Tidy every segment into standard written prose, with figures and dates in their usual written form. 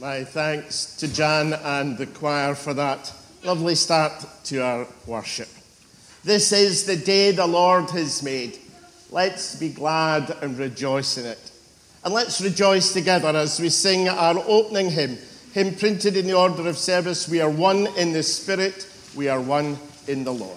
My thanks to Jan and the choir for that lovely start to our worship. This is the day the Lord has made. Let's be glad and rejoice in it. And let's rejoice together as we sing our opening hymn printed in the order of service. We are one in the Spirit, we are one in the Lord.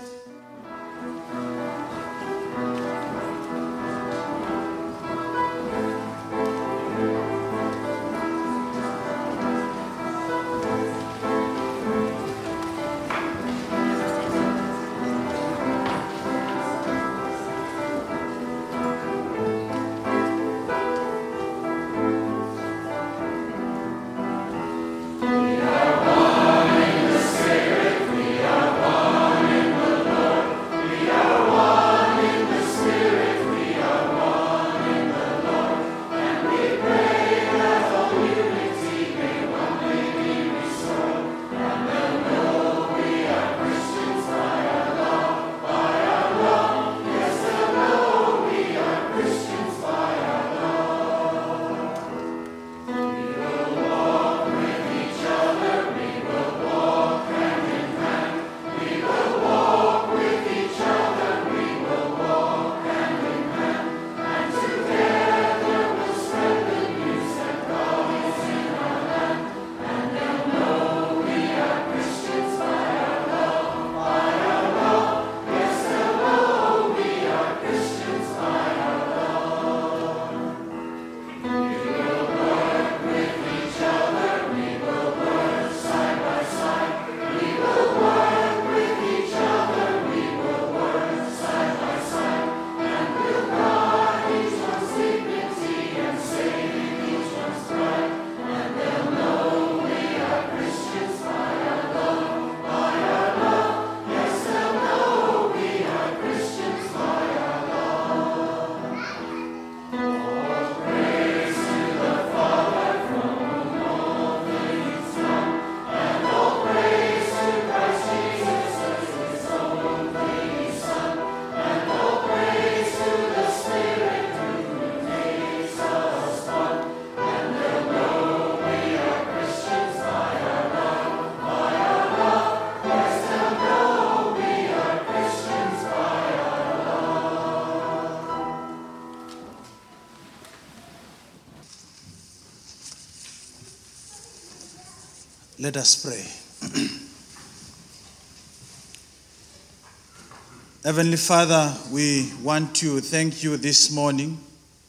Let us pray. Heavenly Father, we want to thank you this morning.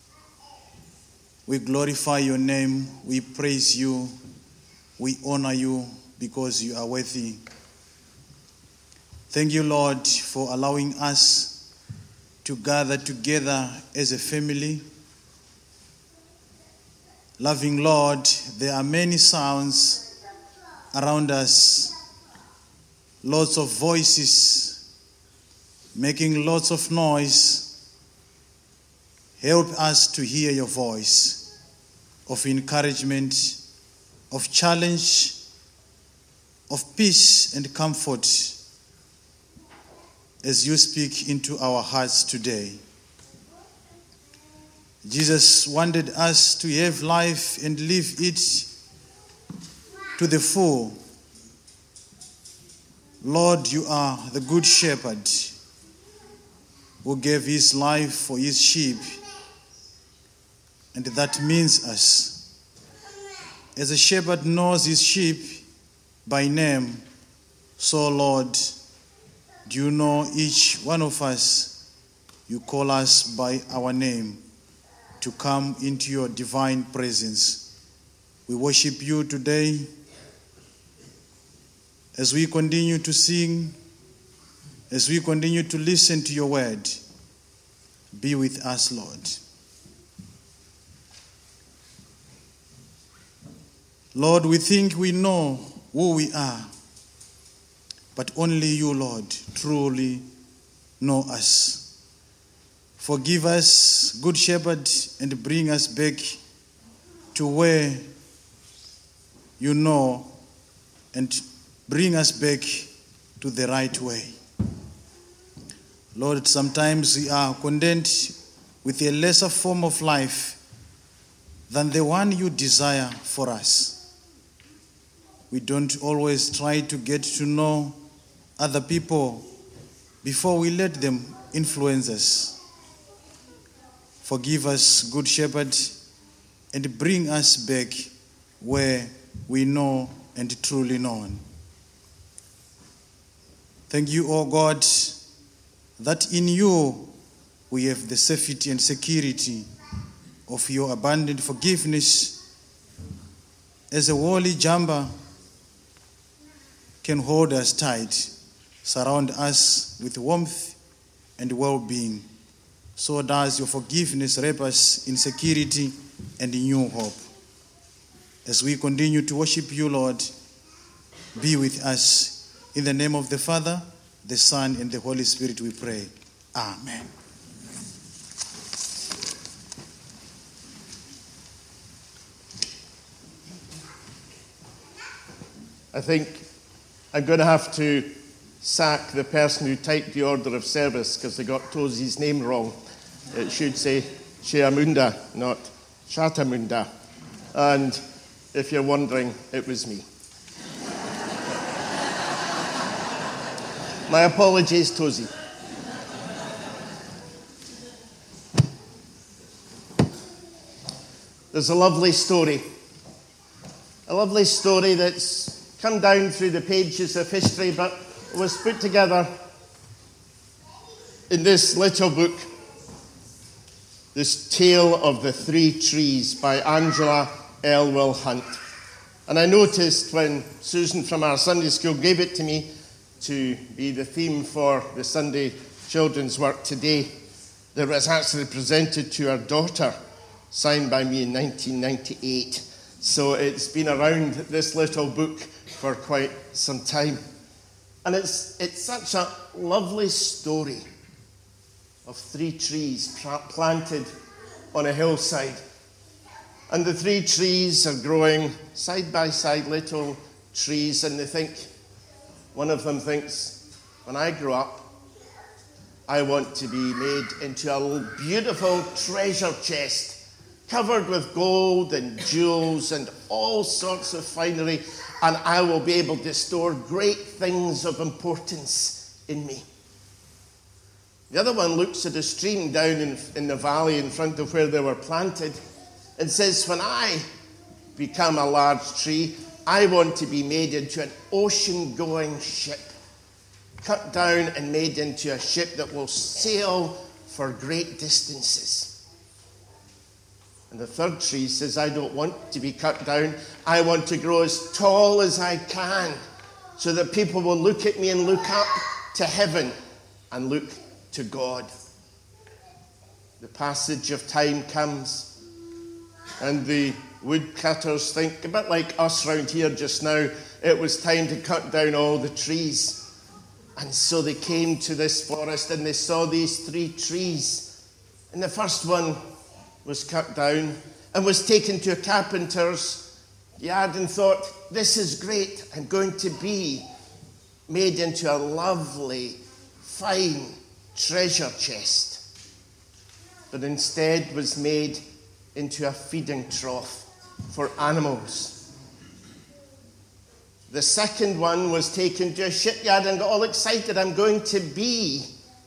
We glorify your name. We praise you. We honor you because you are worthy. Thank you, Lord, for allowing us to gather together as a family. Loving Lord, there are many sounds around us, lots of voices making lots of noise. Help us to hear your voice of encouragement, of challenge, of peace and comfort as you speak into our hearts today. Jesus wanted us to have life and live it to the full. Lord, you are the good shepherd who gave his life for his sheep, and that means us. As a shepherd knows his sheep by name, so Lord, do you know each one of us? You call us by our name to come into your divine presence. We worship you today. As we continue to sing, as we continue to listen to your word, be with us, Lord. Lord, we think we know who we are, but only you, Lord, truly know us. Forgive us, Good Shepherd, and bring us back to where you know, and bring us back to the right way. Lord, sometimes we are content with a lesser form of life than the one you desire for us. we don't always try to get to know other people before we let them influence us. Forgive us, Good Shepherd, and bring us back where we know and truly known. Thank you, O God, that in you we have the safety and security of your abundant forgiveness, as a holy jumper can hold us tight, surround us with warmth and well-being. So does your forgiveness wrap us in security and new hope. As we continue to worship you, Lord, be with us. In the name of the Father, the Son, and the Holy Spirit we pray. Amen. I think I'm going to have to sack the person who typed the order of service because they got Tozie's name wrong. It should say Sheamunda, not Shatamunda. And if you're wondering, it was me. My apologies, Tozie. There's a lovely story that's come down through the pages of history, but was put together in this little book, this Tale of the Three Trees by Angela Elwell Hunt. And I noticed when Susan from our Sunday school gave it to me to be the theme for the Sunday children's work today, that it was actually presented to our daughter, signed by me in 1998. So it's been around, this little book, for quite some time. And it's such a lovely story of three trees planted on a hillside. And the three trees are growing side by side, little trees, and one of them thinks, when I grow up, I want to be made into a beautiful treasure chest covered with gold and jewels and all sorts of finery, and I will be able to store great things of importance in me. The other one looks at a stream down in the valley in front of where they were planted and says, when I become a large tree, I want to be made into an ocean-going ship, cut down and made into a ship that will sail for great distances. And the third tree says, I don't want to be cut down. I want to grow as tall as I can so that people will look at me and look up to heaven and look to God. The passage of time comes and the woodcutters think, a bit like us round here just now, it was time to cut down all the trees. And so they came to this forest and they saw these three trees. And the first one was cut down and was taken to a carpenter's yard and thought, this is great, I'm going to be made into a lovely, fine treasure chest. But instead was made into a feeding trough for animals. The second one was taken to a shipyard and got all excited, I'm going to be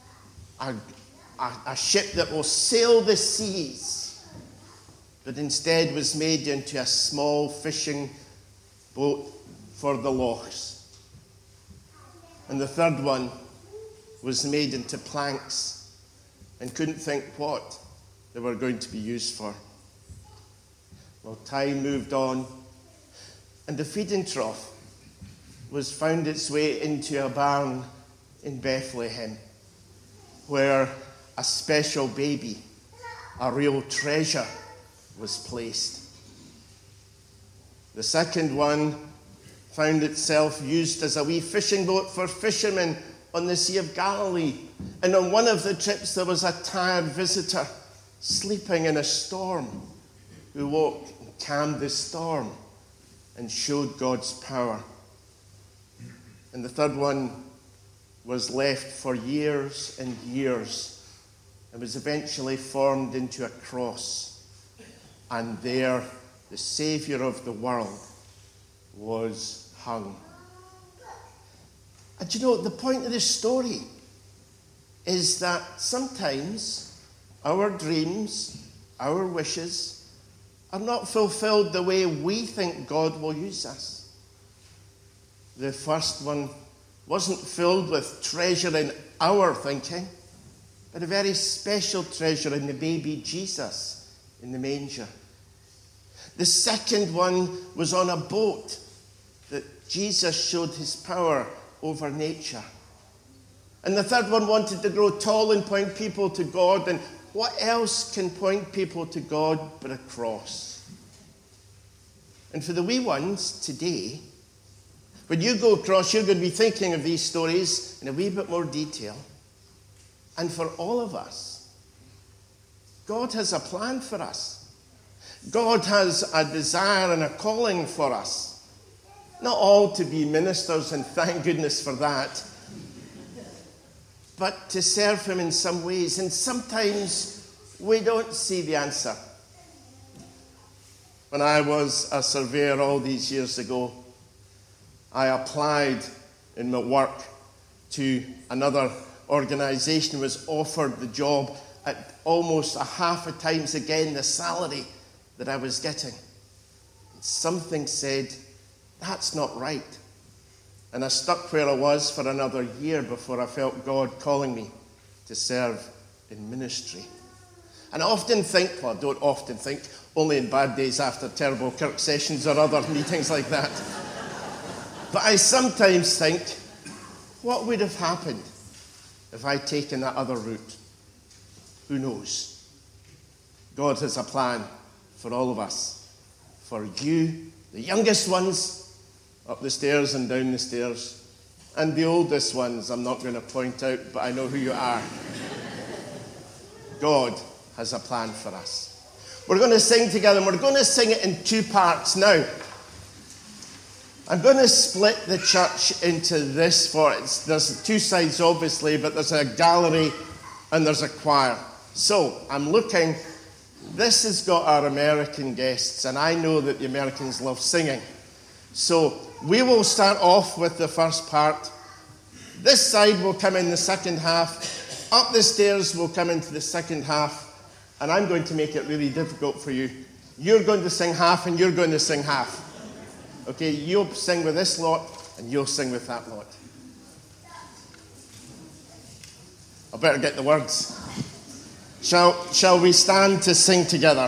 a ship that will sail the seas. But instead was made into a small fishing boat for the lochs. And the third one was made into planks and couldn't think what they were going to be used for. Well, time moved on, and the feeding trough found its way into a barn in Bethlehem, where a special baby, a real treasure, was placed. The second one found itself used as a wee fishing boat for fishermen on the Sea of Galilee. And on one of the trips there was a tired visitor sleeping in a storm who woke and calmed the storm and showed God's power. And the third one was left for years and years and was eventually formed into a cross. And there, the Saviour of the world was hung. And you know, the point of this story is that sometimes our dreams, our wishes, are not fulfilled the way we think God will use us. The first one wasn't filled with treasure in our thinking, but a very special treasure in the baby Jesus in the manger. The second one was on a boat that Jesus showed his power over nature. And the third one wanted to grow tall and point people to God. And what else can point people to God but a cross? And for the wee ones today, when you go across, you're going to be thinking of these stories in a wee bit more detail. And for all of us, God has a plan for us. God has a desire and a calling for us. Not all to be ministers, and thank goodness for that, but to serve him in some ways. And sometimes we don't see the answer. When I was a surveyor all these years ago, I applied in my work to another organisation, was offered the job at almost a half a times again the salary that I was getting. Something said, that's not right. And I stuck where I was for another year before I felt God calling me to serve in ministry. And I often think, well, I don't often think, only in bad days after terrible Kirk sessions or other meetings like that. But I sometimes think, what would have happened if I'd taken that other route? Who knows? God has a plan for all of us. For you, the youngest ones, up the stairs and down the stairs, and the oldest ones, I'm not going to point out, but I know who you are. God has a plan for us. We're going to sing together, and we're going to sing it in two parts. Now, I'm going to split the church into this for it. There's two sides, obviously, but there's a gallery and there's a choir. So, I'm looking. This has got our American guests, and I know that the Americans love singing. So, we will start off with the first part. This side will come in the second half. Up the stairs will come into the second half. And I'm going to make it really difficult for you. You're going to sing half and you're going to sing half. Okay, you'll sing with this lot and you'll sing with that lot. I better get the words. Shall we stand to sing together?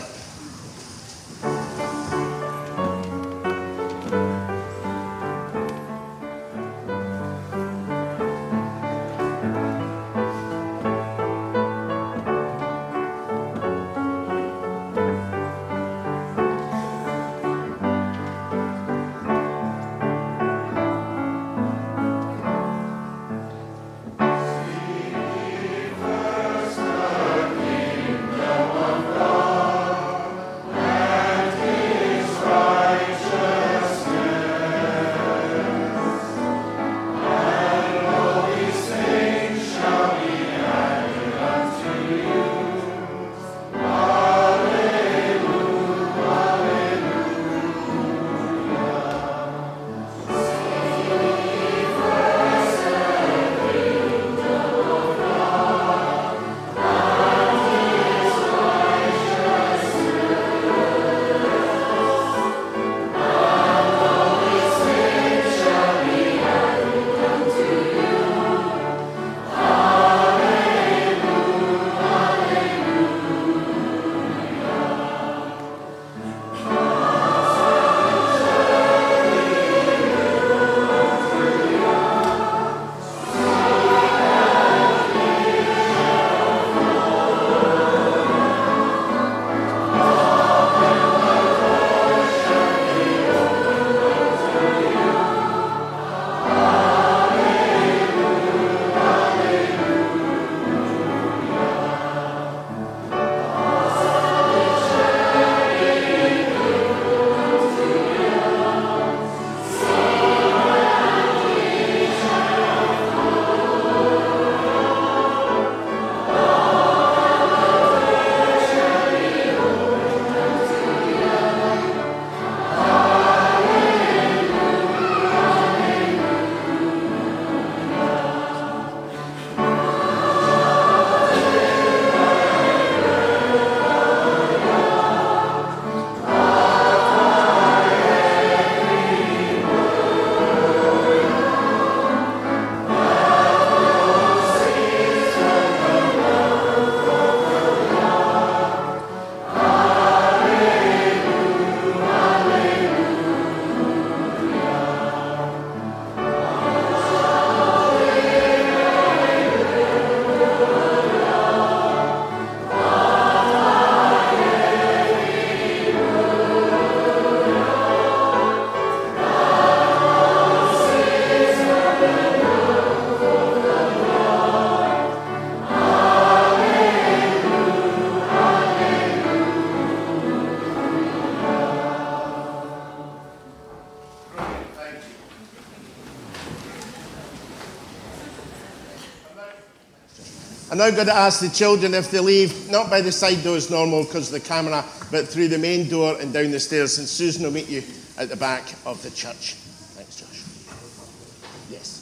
I'm now going to ask the children if they leave, not by the side door as normal because of the camera, but through the main door and down the stairs. And Susan will meet you at the back of the church. Thanks, Josh. Yes.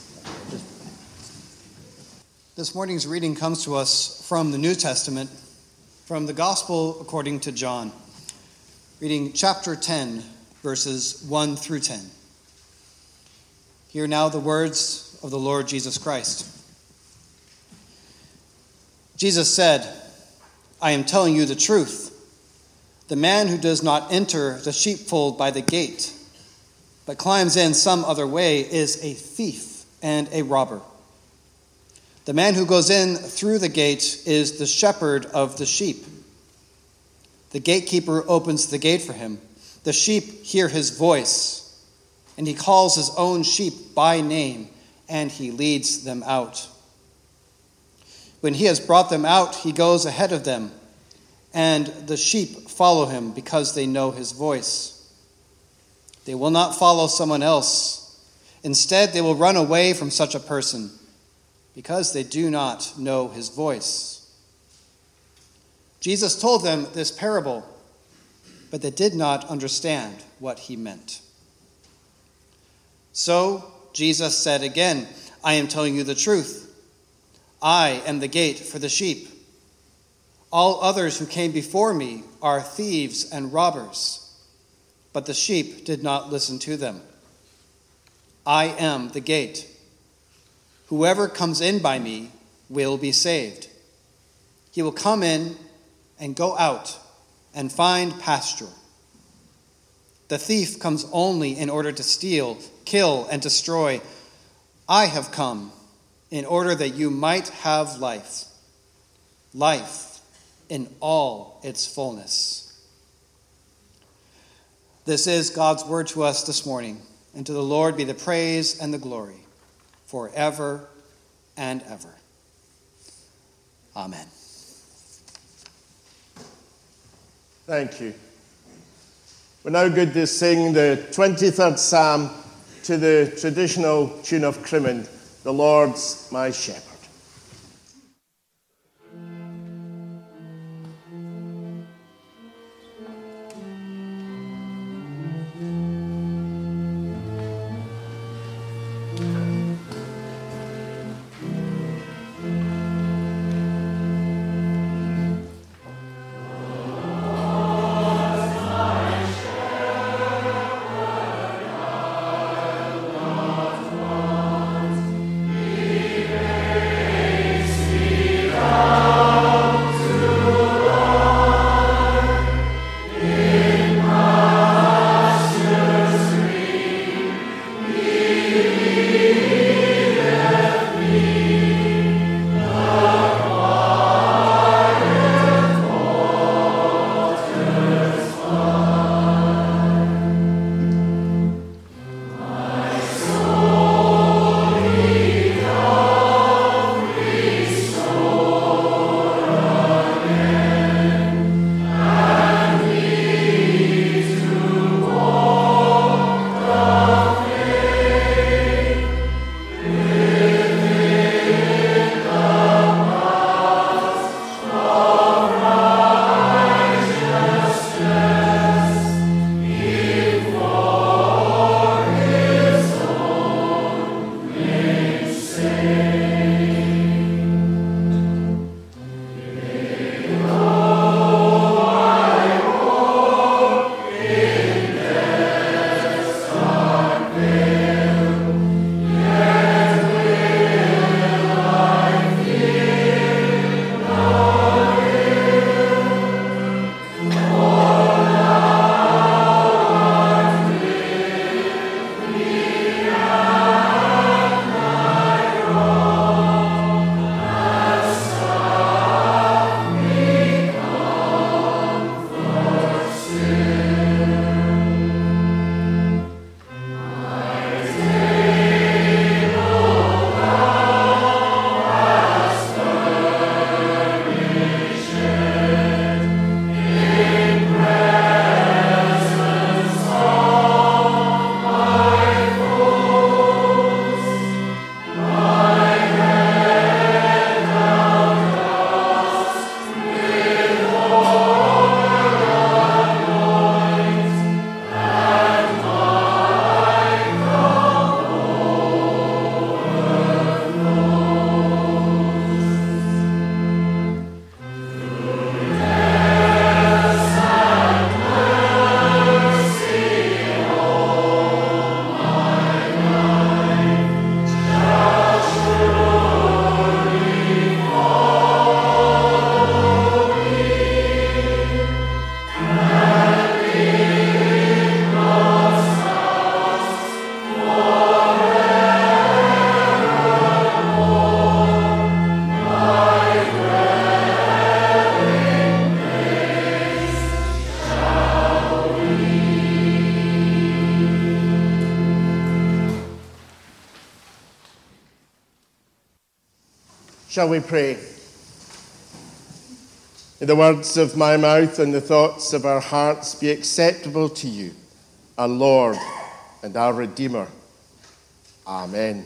This morning's reading comes to us from the New Testament, from the Gospel according to John. Reading chapter 10, verses 1 through 10. Hear now the words of the Lord Jesus Christ. Jesus said, I am telling you the truth. The man who does not enter the sheepfold by the gate, but climbs in some other way, is a thief and a robber. The man who goes in through the gate is the shepherd of the sheep. The gatekeeper opens the gate for him. The sheep hear his voice, and he calls his own sheep by name, and he leads them out. When he has brought them out, he goes ahead of them, and the sheep follow him because they know his voice. They will not follow someone else. Instead, they will run away from such a person because they do not know his voice. Jesus told them this parable, but they did not understand what he meant. So Jesus said again, I am telling you the truth. I am the gate for the sheep. All others who came before me are thieves and robbers, but the sheep did not listen to them. I am the gate. Whoever comes in by me will be saved. He will come in and go out and find pasture. The thief comes only in order to steal, kill, and destroy. I have come in order that you might have life, life in all its fullness. This is God's word to us this morning, and to the Lord be the praise and the glory forever and ever. Amen. Thank you. We're now going to sing the 23rd Psalm to the traditional tune of Crimond, The Lord's My Shepherd. Amen. Shall we pray? May the words of my mouth and the thoughts of our hearts be acceptable to you, our Lord and our Redeemer. Amen.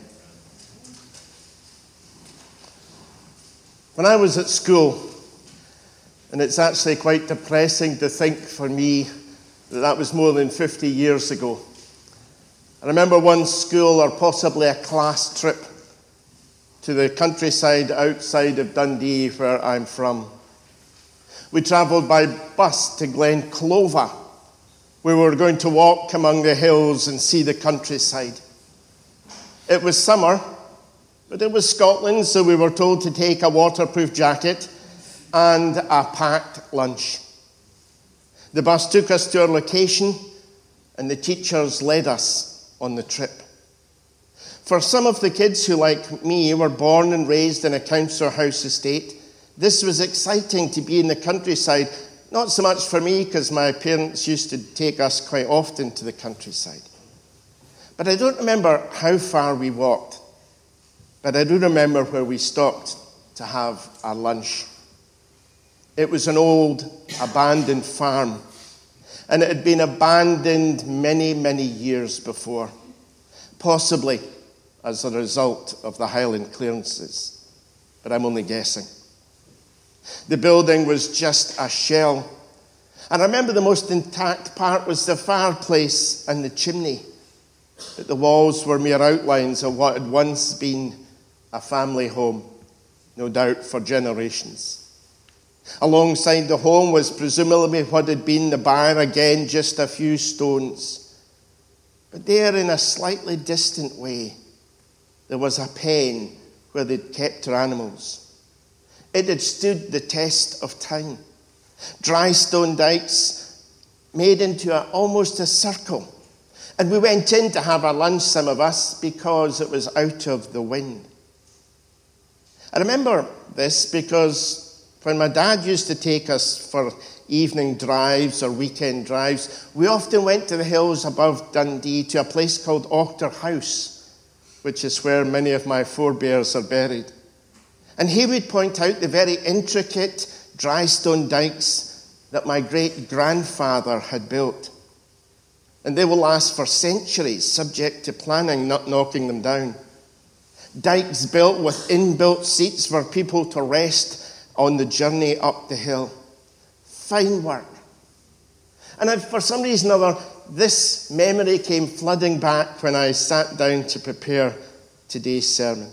When I was at school, and it's actually quite depressing to think for me that was more than 50 years ago. I remember one school or possibly a class trip to the countryside outside of Dundee, where I'm from. We travelled by bus to Glen Clova, where we were going to walk among the hills and see the countryside. It was summer, but it was Scotland, so we were told to take a waterproof jacket and a packed lunch. The bus took us to our location, and the teachers led us on the trip. For some of the kids who, like me, were born and raised in a council house estate, this was exciting to be in the countryside. Not so much for me, because my parents used to take us quite often to the countryside. But I don't remember how far we walked. But I do remember where we stopped to have our lunch. It was an old, abandoned farm, and it had been abandoned many, many years before, possibly as a result of the Highland clearances, but I'm only guessing. The building was just a shell, and I remember the most intact part was the fireplace and the chimney, but the walls were mere outlines of what had once been a family home, no doubt for generations. Alongside the home was presumably what had been the byre, again just a few stones. But there, in a slightly distant way, there was a pen where they'd kept their animals. It had stood the test of time. Dry stone dikes made into almost a circle. And we went in to have our lunch, some of us, because it was out of the wind. I remember this because when my dad used to take us for evening drives or weekend drives, we often went to the hills above Dundee to a place called Aughter House, which is where many of my forebears are buried. And he would point out the very intricate dry stone dikes that my great-grandfather had built. And they will last for centuries, subject to planning not knocking them down. Dikes built with inbuilt seats for people to rest on the journey up the hill. Fine work. And for some reason or other, this memory came flooding back when I sat down to prepare today's sermon.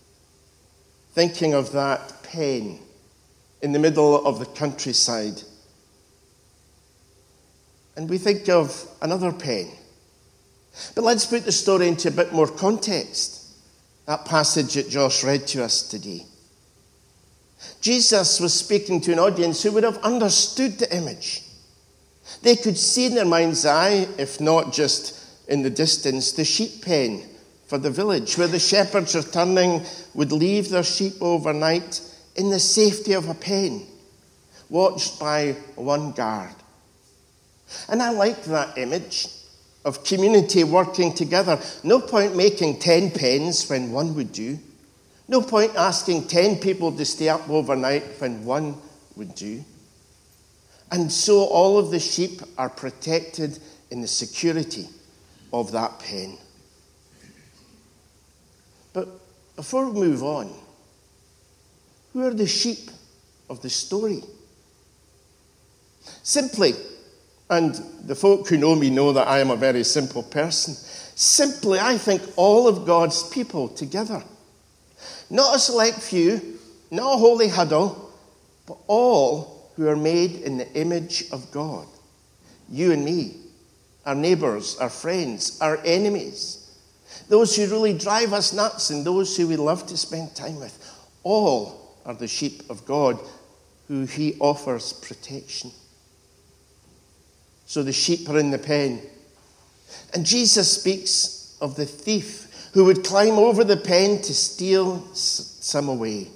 Thinking of that pen in the middle of the countryside. And we think of another pen. But let's put the story into a bit more context. That passage that Josh read to us today. Jesus was speaking to an audience who would have understood the image. They could see in their mind's eye, if not just in the distance, the sheep pen for the village, where the shepherds returning would leave their sheep overnight in the safety of a pen, watched by one guard. And I like that image of community working together. No point making 10 pens when one would do. No point asking 10 people to stay up overnight when one would do. And so all of the sheep are protected in the security of that pen. But before we move on, who are the sheep of the story? Simply, and the folk who know me know that I am a very simple person, simply, I think all of God's people together. Not a select few, not a holy huddle, but all who are made in the image of God. You and me, our neighbours, our friends, our enemies, those who really drive us nuts and those who we love to spend time with. All are the sheep of God who he offers protection. So the sheep are in the pen. And Jesus speaks of the thief who would climb over the pen to steal some away.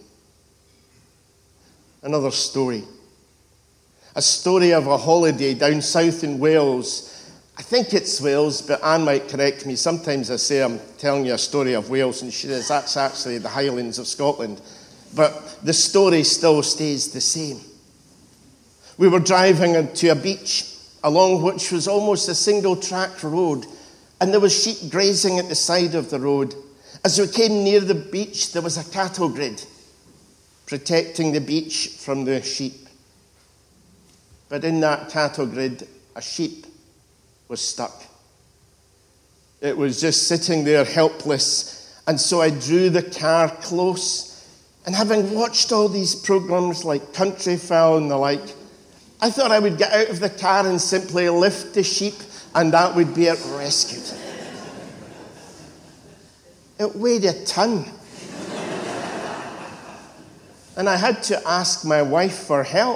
Another story. A story of a holiday down south in Wales. I think it's Wales, but Anne might correct me. Sometimes I say I'm telling you a story of Wales, and she says that's actually the Highlands of Scotland. but the story still stays the same. We were driving to a beach along which was almost a single-track road, and there was sheep grazing at the side of the road. As we came near the beach, there was a cattle grid protecting the beach from the sheep. But in that cattle grid, a sheep was stuck. It was just sitting there helpless, and so I drew the car close, and having watched all these programs like Countryfile and the like, I thought I would get out of the car and simply lift the sheep, and that would be it rescued. It weighed a ton. And I had to ask my wife for help.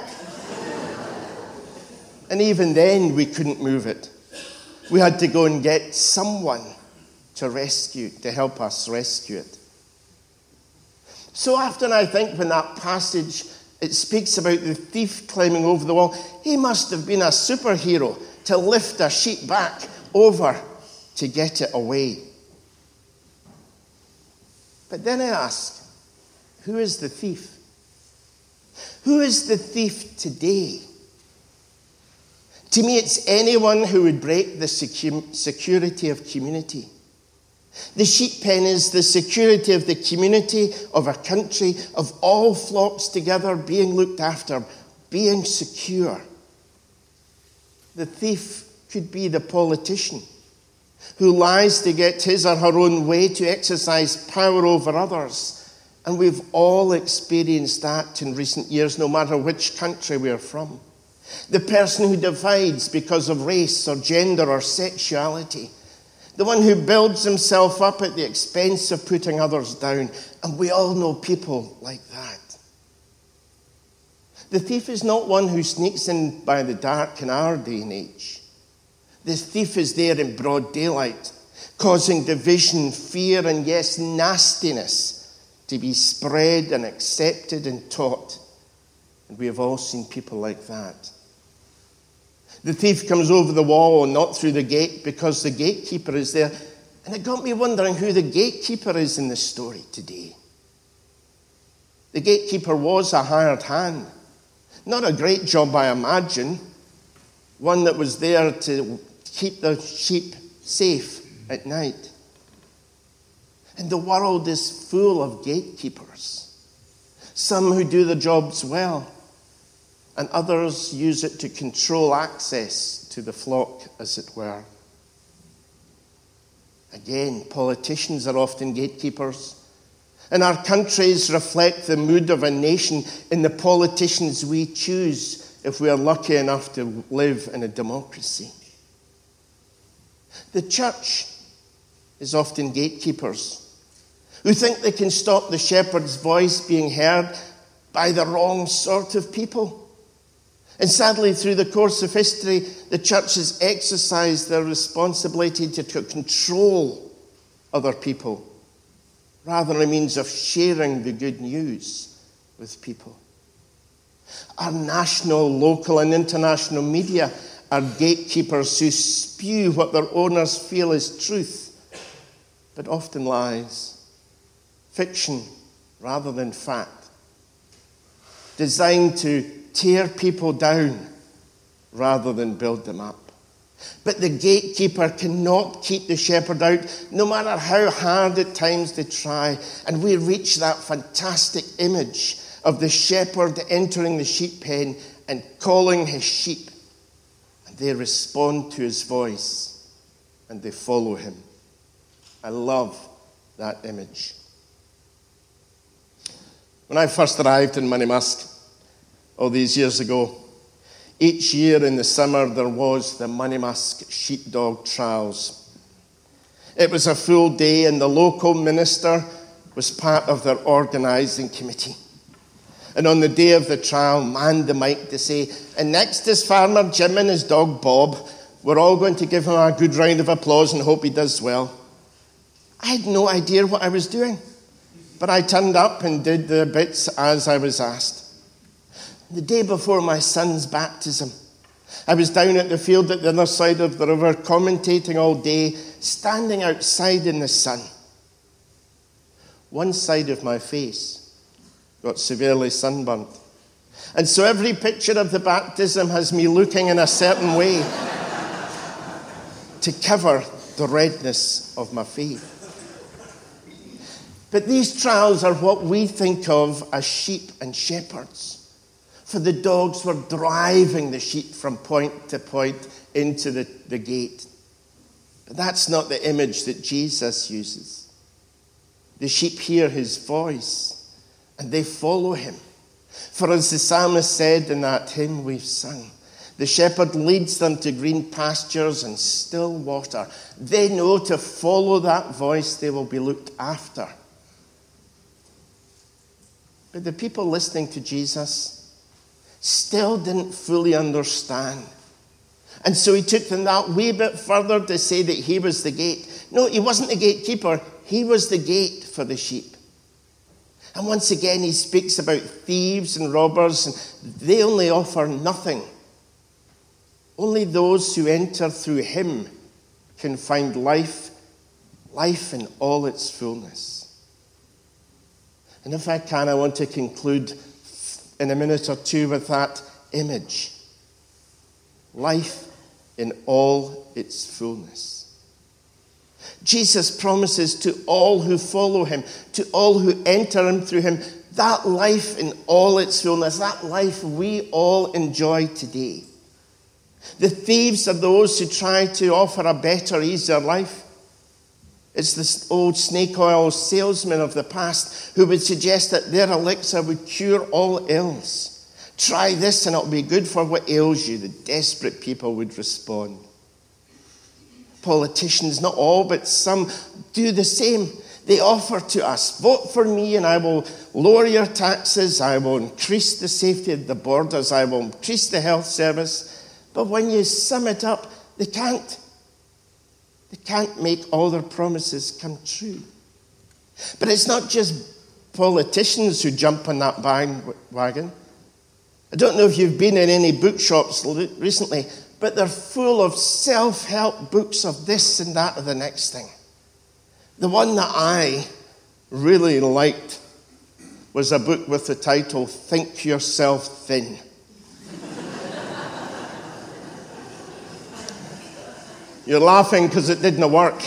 And even then, we couldn't move it. We had to go and get someone to help us rescue it. So often I think when that passage, it speaks about the thief climbing over the wall, he must have been a superhero to lift a sheep back over to get it away. But then I ask, who is the thief? Who is the thief today? To me, it's anyone who would break the security of community. The sheep pen is the security of the community, of a country, of all flocks together being looked after, being secure. The thief could be the politician who lies to get his or her own way, to exercise power over others. And we've all experienced that in recent years, no matter which country we're from. The person who divides because of race or gender or sexuality. The one who builds himself up at the expense of putting others down. And we all know people like that. The thief is not one who sneaks in by the dark in our day and age. The thief is there in broad daylight, causing division, fear, and yes, nastiness to be spread and accepted and taught. And we have all seen people like that. The thief comes over the wall and not through the gate because the gatekeeper is there. And it got me wondering who the gatekeeper is in this story today. The gatekeeper was a hired hand. Not a great job, I imagine. One that was there to keep the sheep safe at night. And the world is full of gatekeepers. Some who do the jobs well, and others use it to control access to the flock, as it were. Again, politicians are often gatekeepers. And our countries reflect the mood of a nation in the politicians we choose if we are lucky enough to live in a democracy. The church is often gatekeepers who think they can stop the shepherd's voice being heard by the wrong sort of people. And sadly, through the course of history, the church has exercised their responsibility to control other people rather than a means of sharing the good news with people. Our national, local, and international media are gatekeepers who spew what their owners feel is truth, but often lies. Fiction rather than fact. Designed to tear people down rather than build them up. But the gatekeeper cannot keep the shepherd out, no matter how hard at times they try. And we reach that fantastic image of the shepherd entering the sheep pen and calling his sheep. And they respond to his voice and they follow him. I love that image. When I first arrived in Monymusk all these years ago, each year in the summer there was the Monymusk Sheepdog Trials. It was a full day and the local minister was part of their organising committee. And on the day of the trial, manned the mic to say, and next is Farmer Jim and his dog Bob. We're all going to give him a good round of applause and hope he does well. I had no idea what I was doing, but I turned up and did the bits as I was asked. The day before my son's baptism, I was down at the field at the other side of the river, commentating all day, standing outside in the sun. One side of my face got severely sunburnt. And so every picture of the baptism has me looking in a certain way to cover the redness of my faith. But these trials are what we think of as sheep and shepherds. For the dogs were driving the sheep from point to point into the gate. But that's not the image that Jesus uses. The sheep hear his voice and they follow him. For as the psalmist said in that hymn we've sung, the shepherd leads them to green pastures and still water. They know to follow that voice they will be looked after. But the people listening to Jesus still didn't fully understand. And so he took them that wee bit further to say that he was the gate. No, he wasn't the gatekeeper. He was the gate for the sheep. And once again, he speaks about thieves and robbers, and they only offer nothing. Only those who enter through him can find life in all its fullness. And if I can, I want to conclude in a minute or two with that image. Life in all its fullness. Jesus promises to all who follow him, to all who enter him through him, that life in all its fullness, that life we all enjoy today. The thieves are those who try to offer a better, easier life. It's this old snake oil salesman of the past who would suggest that their elixir would cure all ills. Try this and it'll be good for what ails you. The desperate people would respond. Politicians, not all, but some, do the same. They offer to us, vote for me and I will lower your taxes, I will increase the safety of the borders, I will increase the health service. But when you sum it up, they can't. They can't make all their promises come true. But it's not just politicians who jump on that bandwagon. I don't know if you've been in any bookshops recently, but they're full of self-help books of this and that or the next thing. The one that I really liked was a book with the title, Think Yourself Thin. You're laughing because it didn't work.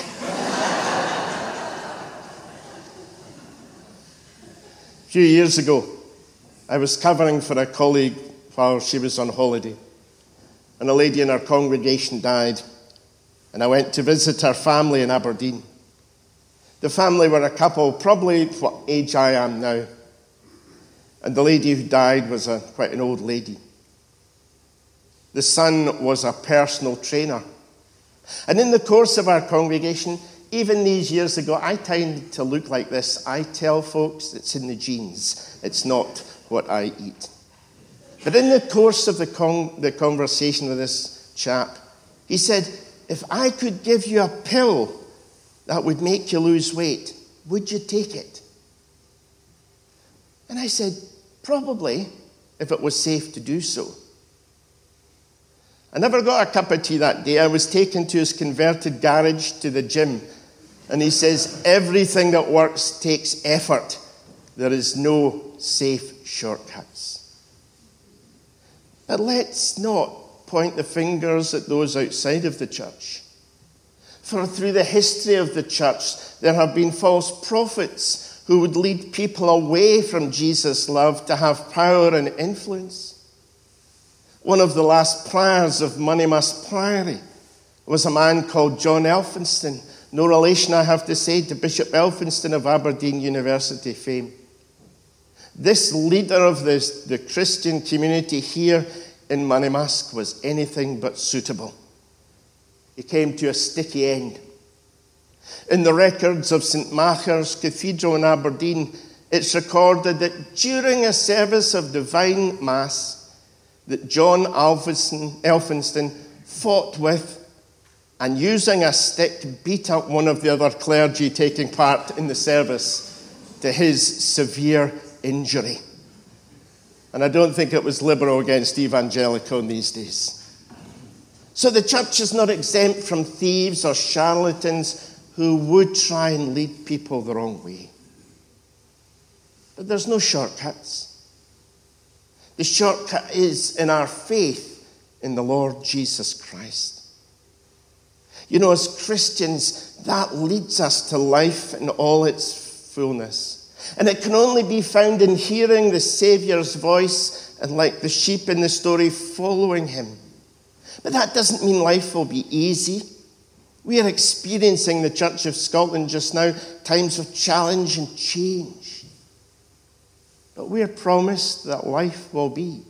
A few years ago, I was covering for a colleague while she was on holiday. And a lady in our congregation died. And I went to visit her family in Aberdeen. The family were a couple, probably what age I am now. And the lady who died was quite an old lady. The son was a personal trainer. And in the course of our congregation, even these years ago, I tended to look like this. I tell folks it's in the genes. It's not what I eat. But in the course of the conversation with this chap, he said, if I could give you a pill that would make you lose weight, would you take it? And I said, probably, if it was safe to do so. I never got a cup of tea that day. I was taken to his converted garage to the gym. And he says, everything that works takes effort. There is no safe shortcuts. But let's not point the fingers at those outside of the church. For through the history of the church, there have been false prophets who would lead people away from Jesus' love to have power and influence. One of the last priors of Monymusk Priory was a man called John Elphinston. No relation, I have to say, to Bishop Elphinston of Aberdeen University fame. This leader of the Christian community here in Monymusk was anything but suitable. He came to a sticky end. In the records of St. Machair's Cathedral in Aberdeen, it's recorded that during a service of divine mass, that John Elphinston fought with and using a stick beat up one of the other clergy taking part in the service to his severe injury. And I don't think it was liberal against evangelical in these days. So the church is not exempt from thieves or charlatans who would try and lead people the wrong way. But there's no shortcuts. The shortcut is in our faith in the Lord Jesus Christ. You know, as Christians, that leads us to life in all its fullness. And it can only be found in hearing the Saviour's voice and, like the sheep in the story, following him. But that doesn't mean life will be easy. We are experiencing, the Church of Scotland just now, times of challenge and change. But we are promised that life will be.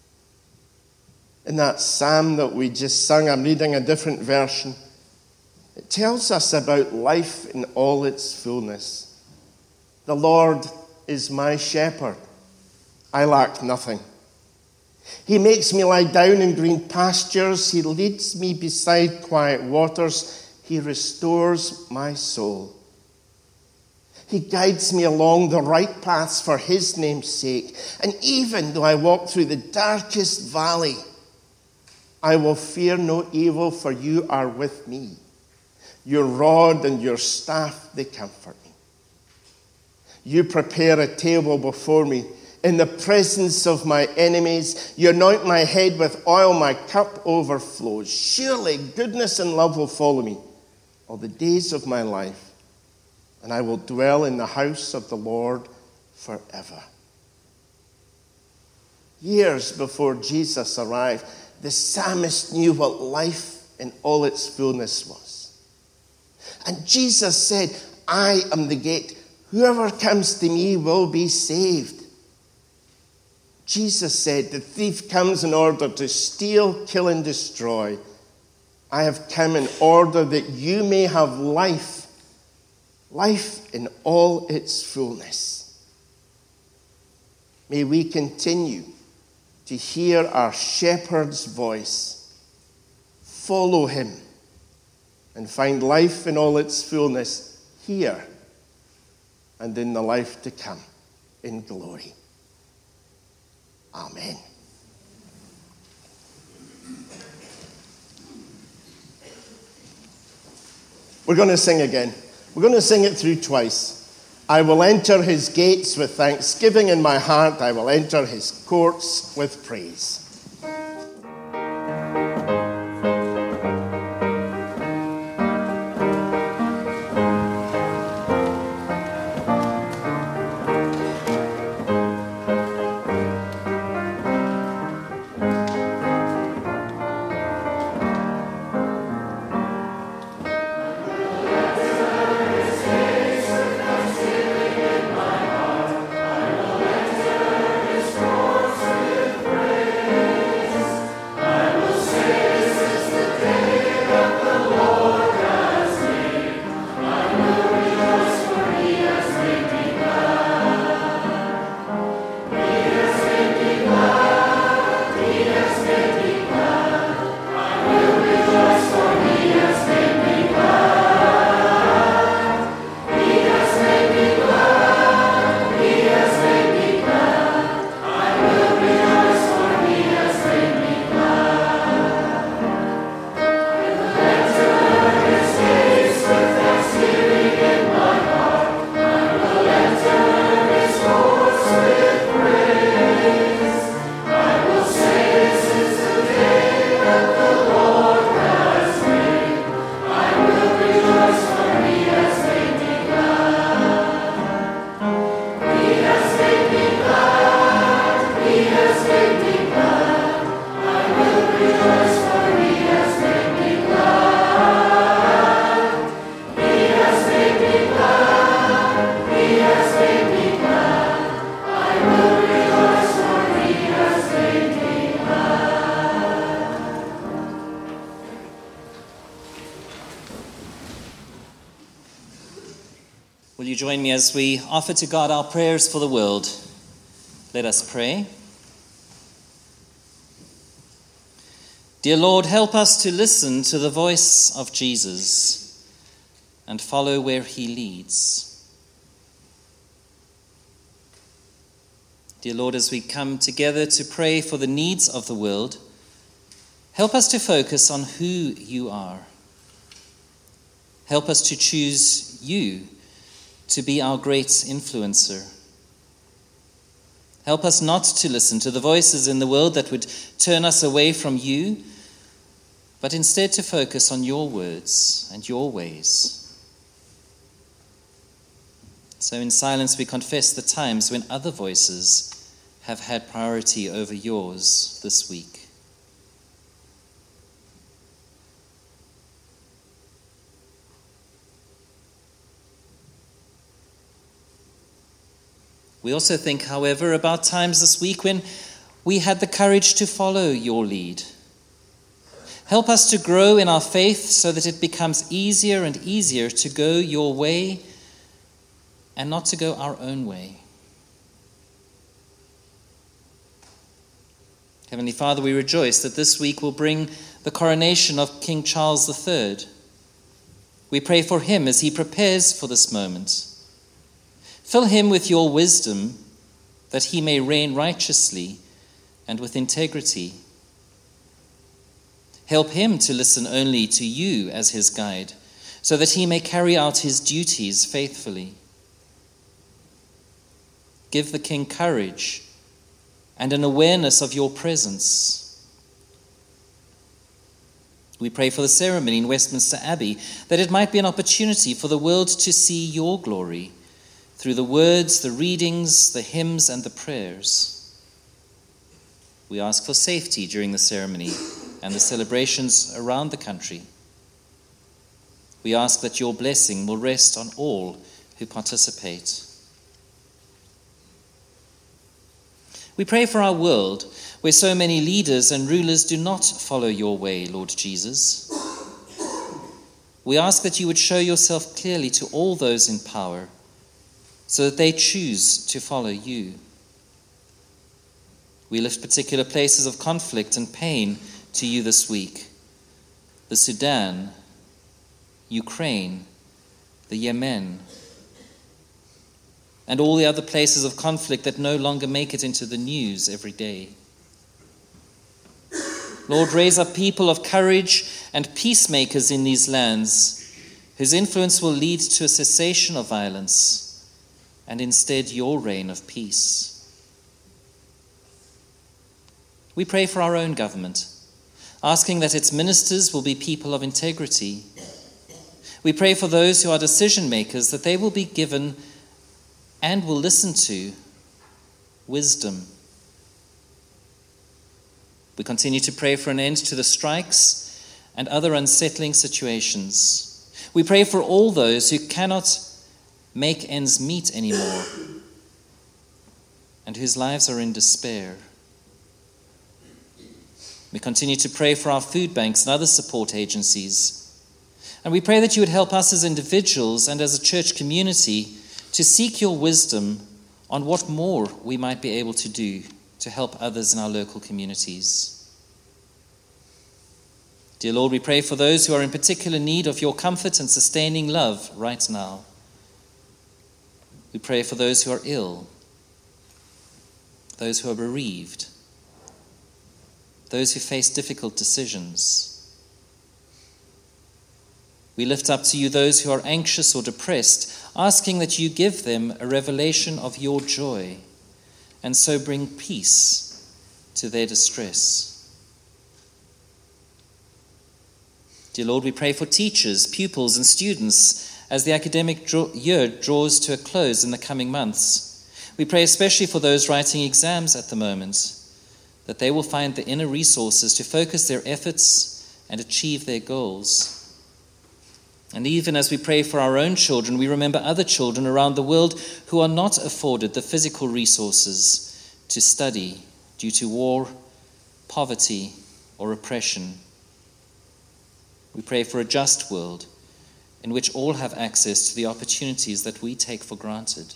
In that psalm that we just sung, I'm reading a different version. It tells us about life in all its fullness. The Lord is my shepherd. I lack nothing. He makes me lie down in green pastures. He leads me beside quiet waters. He restores my soul. He guides me along the right paths for his name's sake. And even though I walk through the darkest valley, I will fear no evil, for you are with me. Your rod and your staff, they comfort me. You prepare a table before me in the presence of my enemies. You anoint my head with oil, my cup overflows. Surely goodness and love will follow me all the days of my life, and I will dwell in the house of the Lord forever. Years before Jesus arrived, the psalmist knew what life in all its fullness was. And Jesus said, I am the gate. Whoever comes to me will be saved. Jesus said, the thief comes in order to steal, kill, and destroy. I have come in order that you may have life, life in all its fullness. May we continue to hear our shepherd's voice, follow him, and find life in all its fullness here and in the life to come in glory. Amen. We're going to sing again. We're going to sing it through twice. I will enter his gates with thanksgiving in my heart. I will enter his courts with praise. Will you join me as we offer to God our prayers for the world? Let us pray. Dear Lord, help us to listen to the voice of Jesus and follow where he leads. Dear Lord, as we come together to pray for the needs of the world, help us to focus on who you are. Help us to choose you to be our great influencer. Help us not to listen to the voices in the world that would turn us away from you, but instead to focus on your words and your ways. So in silence we confess the times when other voices have had priority over yours this week. We also think, however, about times this week when we had the courage to follow your lead. Help us to grow in our faith so that it becomes easier and easier to go your way and not to go our own way. Heavenly Father, we rejoice that this week will bring the coronation of King Charles III. We pray for him as he prepares for this moment. Fill him with your wisdom that he may reign righteously and with integrity. Help him to listen only to you as his guide, so that he may carry out his duties faithfully. Give the king courage and an awareness of your presence. We pray for the ceremony in Westminster Abbey, that it might be an opportunity for the world to see your glory through the words, the readings, the hymns, and the prayers. We ask for safety during the ceremony and the celebrations around the country. We ask that your blessing will rest on all who participate. We pray for our world, where so many leaders and rulers do not follow your way, Lord Jesus. We ask that you would show yourself clearly to all those in power, so that they choose to follow you. We lift particular places of conflict and pain to you this week: the Sudan, Ukraine, the Yemen, and all the other places of conflict that no longer make it into the news every day. Lord, raise up people of courage and peacemakers in these lands, whose influence will lead to a cessation of violence and instead your reign of peace. We pray for our own government, asking that its ministers will be people of integrity. We pray for those who are decision makers, that they will be given and will listen to wisdom. We continue to pray for an end to the strikes and other unsettling situations. We pray for all those who cannot make ends meet anymore and whose lives are in despair. We continue to pray for our food banks and other support agencies. And we pray that you would help us as individuals and as a church community to seek your wisdom on what more we might be able to do to help others in our local communities. Dear Lord, we pray for those who are in particular need of your comfort and sustaining love right now. We pray for those who are ill, those who are bereaved, those who face difficult decisions. We lift up to you those who are anxious or depressed, asking that you give them a revelation of your joy and so bring peace to their distress. Dear Lord, we pray for teachers, pupils, and students as the academic year draws to a close in the coming months. We pray especially for those writing exams at the moment, that they will find the inner resources to focus their efforts and achieve their goals. And even as we pray for our own children, we remember other children around the world who are not afforded the physical resources to study due to war, poverty, or oppression. We pray for a just world in which all have access to the opportunities that we take for granted.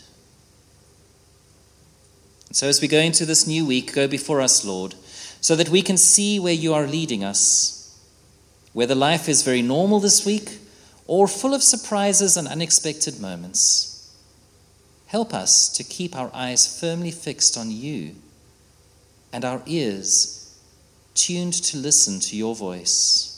And so as we go into this new week, go before us, Lord, so that we can see where you are leading us, whether life is very normal this week or full of surprises and unexpected moments. Help us to keep our eyes firmly fixed on you and our ears tuned to listen to your voice.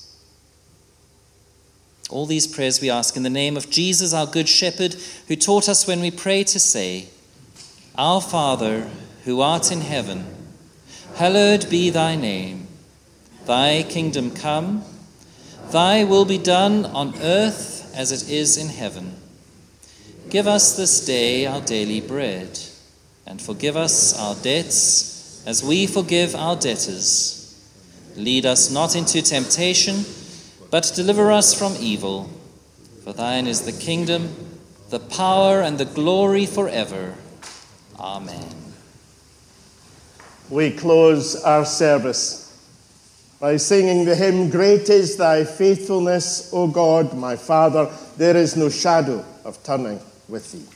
All these prayers we ask in the name of Jesus, our good shepherd, who taught us when we pray to say, Our Father, who art in heaven, hallowed be thy name. Thy kingdom come, thy will be done on earth as it is in heaven. Give us this day our daily bread, and forgive us our debts as we forgive our debtors. Lead us not into temptation, but deliver us from evil. For thine is the kingdom, the power, and the glory forever. Amen. We close our service by singing the hymn, Great is thy faithfulness, O God, my Father, there is no shadow of turning with thee.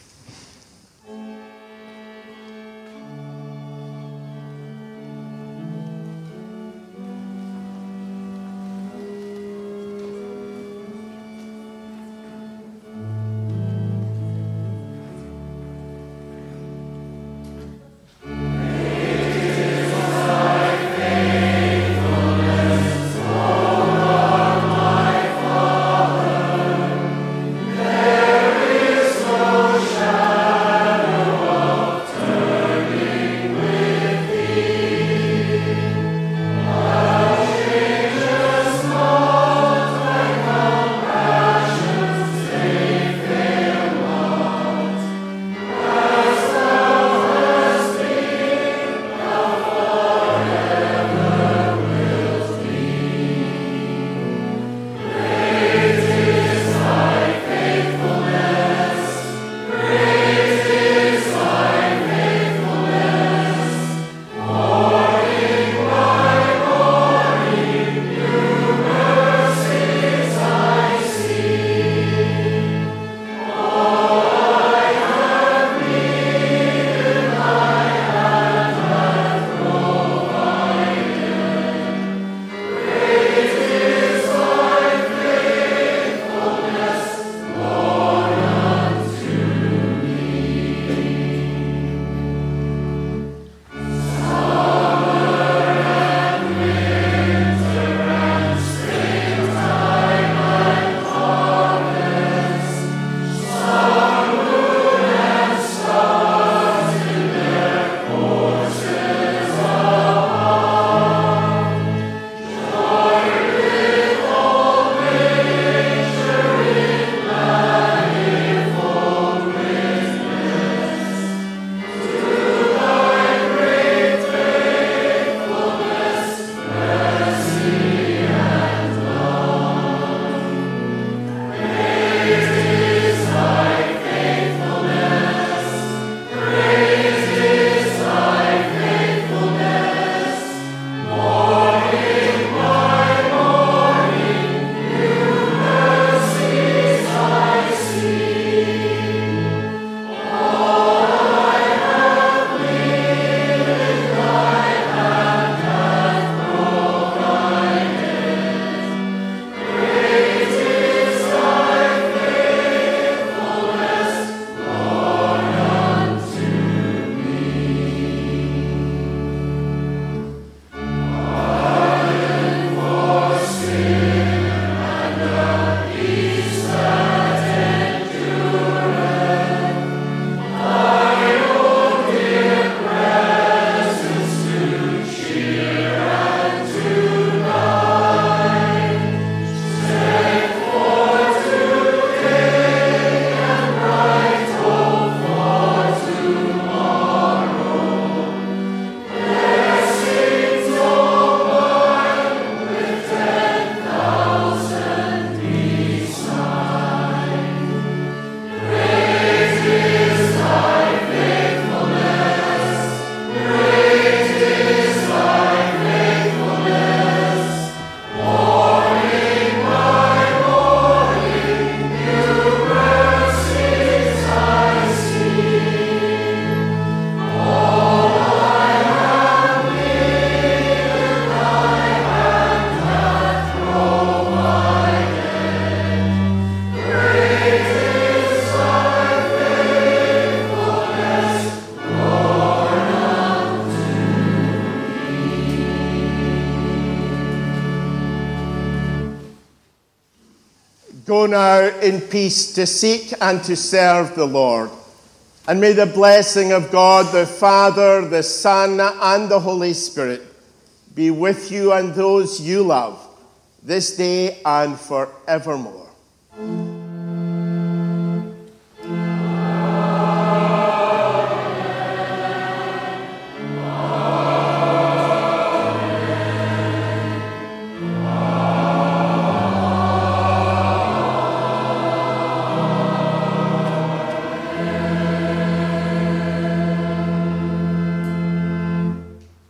Go now in peace to seek and to serve the Lord. And may the blessing of God, the Father, the Son, and the Holy Spirit be with you and those you love this day and forevermore.